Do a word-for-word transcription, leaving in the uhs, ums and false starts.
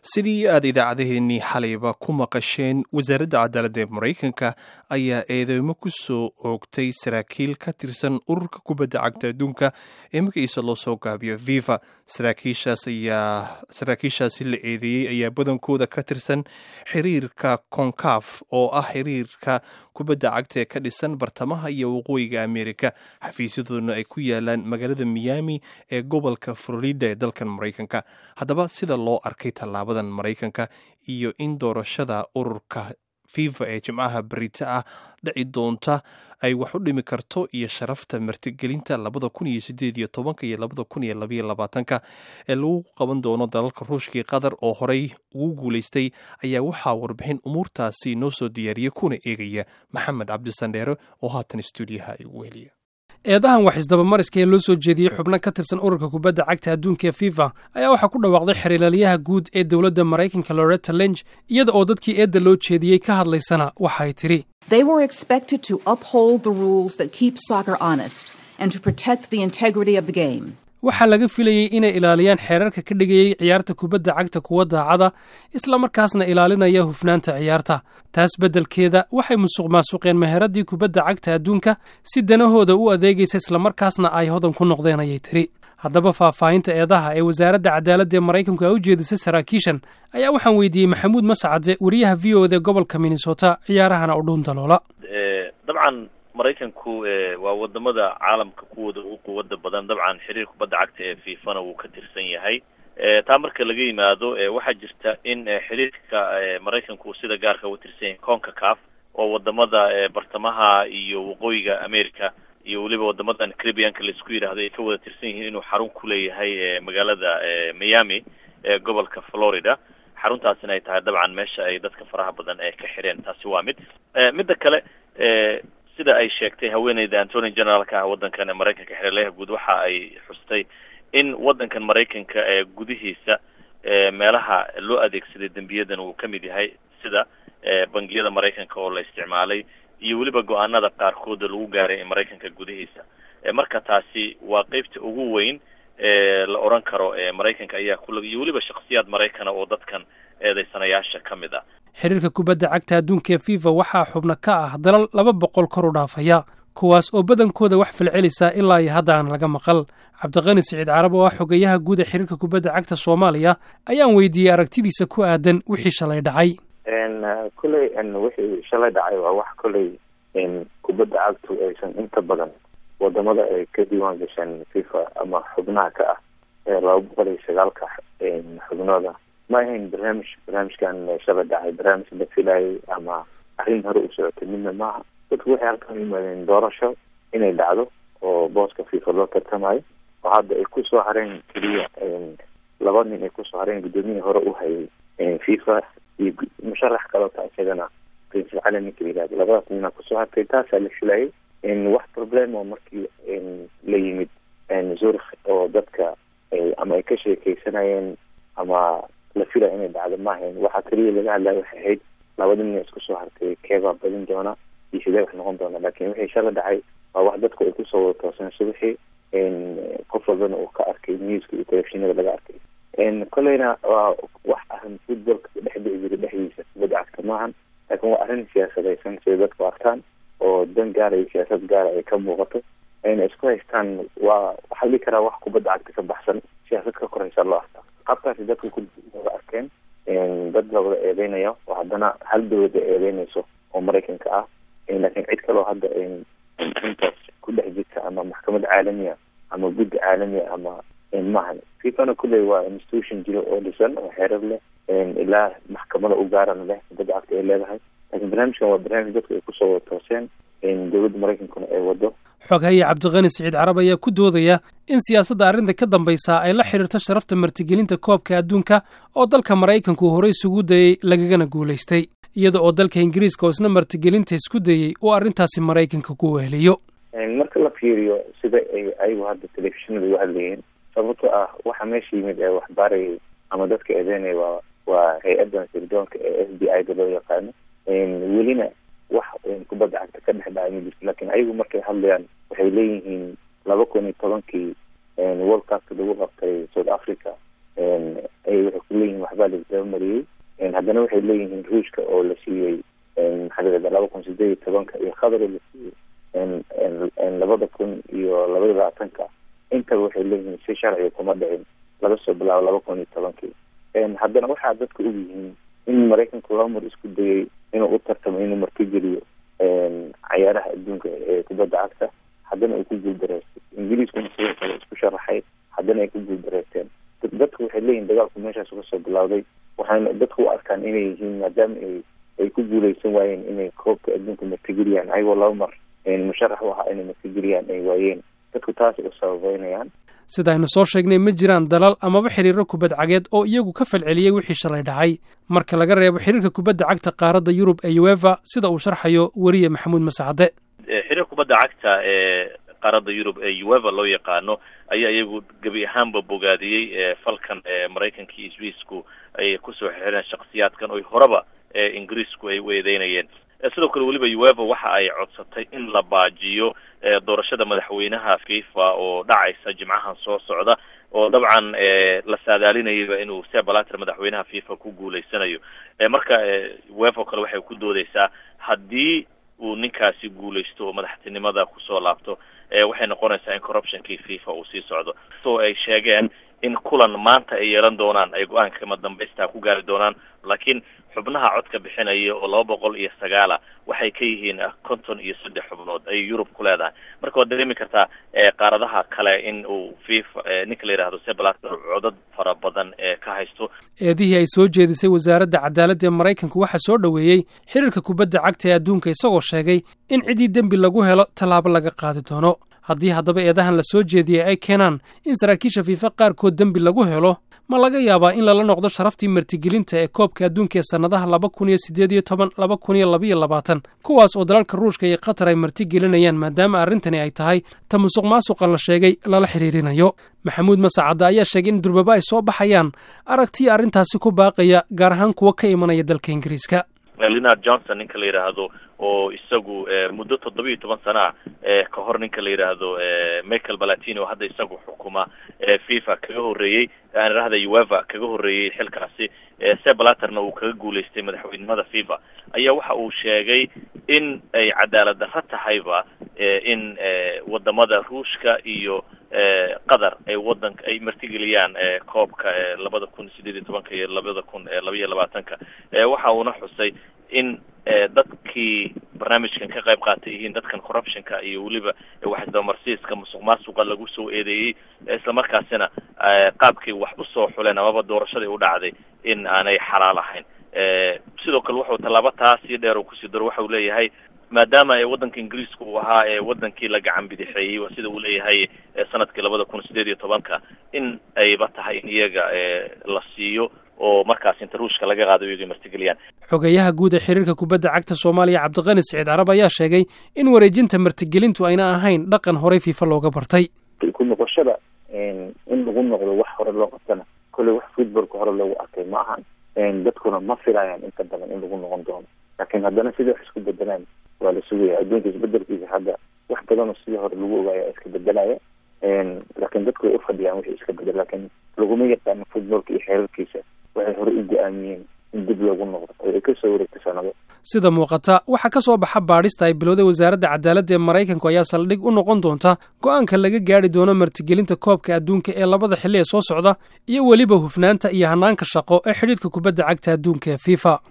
sidii aad idaacadaheenii xalayba ku maqasheen wasaaradda cadaaladda ee maraykanka ayaa eedeymo ku soo oogtay saraakiil ka tirsan ururka kubadda cagta adduunka ee magaciisa loo soo gaabiyo fifa saraakiishaas ayaa saraakiishaasi la eedeeyey ayaa badankooda ka tirsan xiriirka concaf oo ah xiriirka kubadda cagta ee ka dhisan bartamaha iyo waqooyiga amerika xafiisyadooduna ay ku yaalaan magaalada miami ee gobolka florida ee dalkan maraykanka haddaba sida loo arkay tallaabadan maraykanka iyo in doorashada ururka fifa ee jimcaha berita ah dhici doonta ay wax u dhimi karto iyo sharafta martigelinta labada kun iyo sideed iyo tobanka iyo labada kun iyo labaiyo labaatanka ee lagu qaban doono dalalka ruushkii qatar oo horey ugu guulaystay ayaa waxaa warbixin umuurtaasi noo soo diyaariyey kuna eegaya maxamed cabdisandheere oo haatan stuudiyaha igu weheliya. eedahan wax isdabamariska ee loo soo jeediyey xubno ka tirsan ururka kubadda cagta adduunka ee fifa ayaa waxaa ku dhawaaqday xiriirlaaliyaha guud ee dowladda maraykanka Loretta Lynch iyada oo dadkii eedda loo jeediyey ka hadlaysana waxay tiri They were expected to uphold the rules that keep soccer honest and to protect the integrity of the game. waxaa laga filayey inay ilaaliyaan xeerarka ka dhigayay ciyaarta kubadda cagta kuwa daacada isla markaasna ilaalinaya hufnaanta ciyaarta taas beddelkeeda waxay musuq maasuqeen meheradii kubadda cagta adduunka si danahooda u adeegaysa isla markaasna ay hodan ku noqdeen ayay tiri haddaba faahfaahinta eedaha ee wasaaradda cadaaladda ee maraykanku ay u jeedisay saraakiishan ayaa waxaan weydiiyey maxamuud mascade wariyaha v o da gobolka minnesota ciyaarahana u dhuun daloola dabcan maraykanku waa wadamada caalamka kuwooda ugu quwada badan dabcan xiriir kubadda cagta ee fifana wuu ka tirsan yahay taa marka laga yimaado waxaa jirta in xiriirka maraykanku sida gaarka uga tirsan yahay concacaf oo wadamada bartamaha iyo waqooyiga america iyo weliba wadamadan caribbeanka laisku yidhaahdo ay ka wada tirsan yihiin inuu xarun ku leeyahay magaalada miami ee gobolka florida xaruntaasina ay tahay dabcan meesha ay dadka faraha badan ee ka xireen taasi waa mid midda kale sida ay sheegtay haweeneyda Attorney General-ka ah wadankan Mareykanka xiriirlaha guud waxa ay xustay in wadankan Mareykanka ee gudihiisa ee meelaha loo adeegsaday dambiyadan uu kamid yahay sida bangiyada Mareykanka oo la isticmaalay iyo waliba go'aanada qaarkood lagu gaaray in Mareykanka gudihiisa marka taasi waa qaybta ugu weyn ee la oran karo ee Mareykanka ayaa ku lug iyo waliba shakhsiyaad Mareykan oo dadkan eedeysanayaasha kamid ah xiriirka kubadda cagta adduunka ee fifa waxaa xubno ka ah dalal laba boqol kor u dhaafaya kuwaas oo badankooda wax filcelisa ilaa iyo hadda aan laga maqal cabdiqani siciid carab oo ah xogayaha guud ee xiriirka kubadda cagta Soomaaliya ayaan weydiiyey aragtidiisa ku aadan wixii shalay dhacay een kulay in wixii shalay dhacay waa wax kulay in kubadda cagtu aysan inta badan wadamada ay ka diiwaan gashaan fifa ama xubnaha ka ah ee laba boqol iyo sagaal ka xubnooda ma ahayn barnaamij barnaamijkan shalay dhacay barnaamij la filayay ama arrin hore u socotay midna maaha dadku waxay halkan yimaadeen doorasho inay dhacdo oo booska fifa loo tartamayo oo hadda ay ku soo hareen keliya laba nin ay ku soo hareen gudoomiyihii hore u hayay fifa iyo musharax kale oo isagana prince calani keliya labadaas nin ku soo hartay taasaa la filayay in wax problem oo markii la yimid zurich oo dadka ama ay ka sheekeysanayeen ama la filay inay dhacdo maahayn waxaa kaliya laga hadlaya waxay ahayd labada nin isku soo hartay keebaa badin doona iyo sidee wax noqon doona laakiin wixii shala dhacay waa wax dadku ay kusoo wada toosan subaxii qof walbana uu ka arkay newska iyo telefishinada laga arkay koleyna waa wax arrin footballka dhex dhici jira dhexdiisa kubadda cagta maahan laakiin waa arrin siyaasadaysan sida dadku arkaan oo dan gaara iyo siyaasad gaara ay ka muuqato ayna isku haystaan waa waxaa dhihi karaa wax kubadda cagta ka baxsan siyaasad ka koraysa loo arkaa qabtaasi dadku ku arkeen dad la wada eedeynayo oo haddana hal dowlada eedeynayso oo maraykanka ah laakiin cid kaloo hadda intaas ku dhex jirta ama maxkamad caalamiya ama guddi caalamiya ama maahan fifana kulley waa institution jiro oo dhisan oo xeerar leh ilaa maxkamada u gaarana leh kubadda cagta ay leedahay laakiin barnaamijkan waa barnaamij dadku ay kusoo wada tooseen dowladda maraykankuna ay wado xoghaye cabdiqani siciid carab ayaa ku doodaya in siyaasadda arrinta ka dambaysa ay la xiriirto sharafta martigelinta koobka adduunka oo dalka maraykanku horey isugu dayey lagagana guulaystay iyada oo dalka ingiriiska oo isna martigelinta isku dayey uu arrintaasi maraykanka ku weheliyo marka la fiiriyo sida ay ayagu hadda telefishinada uga hadlayeen sababto ah waxa meesha yimid ee waxbaarayay ama dadka eedeynaya waa waa hay-addan sirdoonka ee f b i da loo yaqaano welina wax kubadda cagta ka dhex dhacay ma jirto laakiin ayagu markay hadlayaan waxay leeyihiin laba kun iyo tobankii world cupka lagu qabtay south africa ay waxay ku leeyihiin waxbaa laisdaba mariyey haddana waxay leeyihiin ruushka oo la siiyey maxaa layihahda laba kun sideed iyo tobanka iyo qatar oo la siiyey labada kun iyo labaiyo labaatanka intaba waxay leeyihiin si sharciga kuma dhicin laga soo bilaabo laba kun iyo tobankii haddana waxaa dadka og yihiin in maraykanku laba mar isku dayay inuu u tartamo inuu martigeliyo cayaaraha adduunka ee kubadda cagta haddana ay ku guuldareystay ingiriiskuna sidoo kale isku sharaxay haddana ay ku guuldareysteen dadku waxay leeyihin dagaalku meeshaas uga soo bilowday waxayna dadku u arkaan inay yihiin maadaama ay ay ku guuleysan waayeen inay koobka adduunka martigeliyaan ayagoo laba mar musharax u ahaa inay martigeliyaan ay waayeen dadku taas u sababeynayaan sida aynu soo sheegnay ma jiraan dalal amaba xiriiro kubad cageed oo iyagu ka falceliyey wixii shalay dhacay marka laga reebo xiriirka kubadda cagta qaaradda yurub ee uefa sida uu sharxayo weriye maxamuud masacade xiriirka kubadda cagta ee qaaradda yurub ee uefa loo yaqaano ayaa iyagu gebi ahaanba bogaadiyey falkan maraykanka iyo swiisku ay kusoo xireen shakhsiyaadkan oy horeba ingiriisku ay u eedeynayeen sidoo kale weliba uefa waxa ay codsatay in la baajiyo doorashada madaxweynaha fifa oo dhacaysa jimcahan soo socda oo dabcan la saadaalinayaba inuu Sepp Blatter madaxweynaha fifa ku guuleysanayo marka uefa oo kale waxay ku doodeysaa haddii uu ninkaasi guuleysto oo madaxtinimada kusoo laabto waxay noqonaysaa in corruptionkii fifa uu sii socdo soo ay sheegeen in kulan maanta ay yeelan doonaan ay go-aanka kama dambaysta ku gaari doonaan laakiin xubnaha codka bixinaya oo laba boqol iyo sagaala waxay ka yihiin konton iyo saddex xubnood ay Yurub ku leedahay marka waad dareemi kartaa qaaradaha kale in uu FIFA ninka la yiraahdo Sepp Blatter codad fara badan ee ka haysto eedihii ay soo jeedisay wasaaradda cadaaladda ee Mareykanka waxa soo dhaweeyay xiriirka kubadda cagta ee adduunka isagoo sheegay in cidii dambi lagu helo talaabo laga qaadi doono haddii haddaba eedahan la soo jeediyey ay keenaan in saraakiisha FIFA qaarkood dambi lagu helo ma laga yaabaa in lala noqdo sharaftii martigelinta ee koobka adduunka ee sannadaha laba kun iyo siddeed iyo toban laba kun iyo laba iyo labaatan kuwaas oo dalalka ruushka iyo qatar ay martigelinayaan maadaama arrintani ay tahay ta musuq maasuqa la sheegay lala xiriirinayo maxamuud masacadda ayaa sheegay in durbaba ay soo baxayaan aragtii arrintaasi ku baaqaya gaar ahaan kuwa ka imanaya dalka ingiriiska Leonard Johnson ninka la yiraahdo oo isagu muddo toddoba iyo toban sano ah ka hor ninka la yiraahdo Michael Platini oo hadda isagu xukuma FIFA kaga horeeyay aan raahda UEFA kaga horeeyay xilkaasi Sepp Blatterna uu kaga guuleystay madaxweynimada FIFA ayaa waxa uu sheegay in ay cadaalad darro tahayba in wadamada Ruushka iyo qatar ay wadanka ay martigeliyaan koobka labada kun sideed iyo toban iyo labada kun laba iyo labaatanka waxa uu na xusay in dadkii barnaamijkan ka qayb qaatay yihiin dadkan corruptionka iyo weliba waxdamarsiiska musuqmaasuqa lagu soo eedeeyay isla markaasina qaabkii wax u soo xuleen amaba doorashadii u dhacday in aanay xalaal ahayn sidoo kale wuxuu talaabo taasi dheer uu ku sii daro waxa uu leeyahay maadaama ay wadanka ingiriiska uu ahaa ee wadankii la gacan bidixeeyay waa sida uu leeyahay sanadkii labada kun sideed iyo tobanka in ayba tahay in iyaga la siiyo oo markaas inta ruushka laga qaado iyaga martigeliyaan xogayaha guud ee xiriirka kubadda cagta Soomaaliya Cabdiqani Saciid Carab ayaa sheegay in wareejinta martigelintu ayna ahayn dhaqan hore FIFA looga bartay ku noqoshada in lagu noqdo wax hore loo qabtana kulli wax footballka hore loogu arkay ma ahan dadkuna ma filayaan inta badan in lagu noqon doono laakiin haddana sidii wax isku bedelaan waa la sugaya adduunka isbedelkiisa hadda wax badan oo sidii hore lagu ogaaya iska bedelaya laakiin dadku way u fadhiyaan wixii iska bedel laakiin laguma yaqaano footballka iyo xeerarkiisa waxay hore u go'aamiyeen in dib loogu noqdo oo ay ka soo wareegto sanado sida muuqata waxaa ka soo baxa baadhista ay bilowday wasaaradda cadaaladda ee Mareykanku ayaa saldhig u noqon doonta go'aanka laga gaari doono martigelinta koobka adduunka ee labada xilli ee soo socda iyo weliba hufnaanta iyo hanaanka shaqo ee xidhiidhka kubadda cagta adduunka ee FIFA